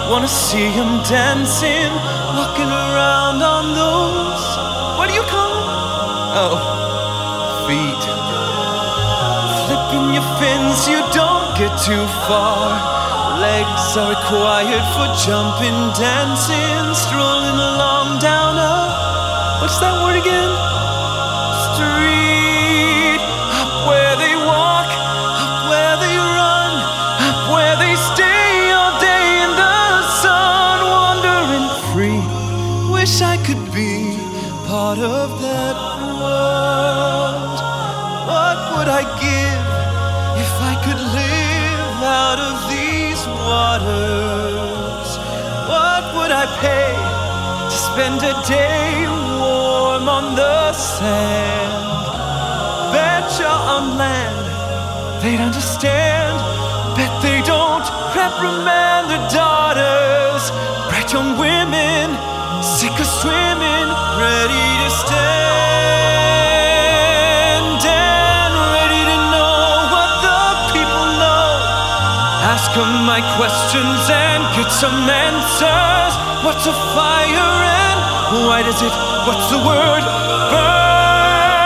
Wanna see him dancing, walking around on those, what do you call them? Oh, feet. Flipping your fins, you don't get too far. Legs are required for jumping, dancing, strolling along down a, what's that word again? Street. Up where they walk, up where they run, up where they stay all day in the sun, wandering free. Wish I could be part of that world. What would I give if I could live out of these waters? What would I pay to spend a day warm on the sand? Betcha on land they'd understand. Bet they don't reprimand their daughters. Bright young women, sick of swimming, ready to stand and ready to know what the people know. Ask them my questions and get some answers. What's a fire and why does it, what's the word, burn?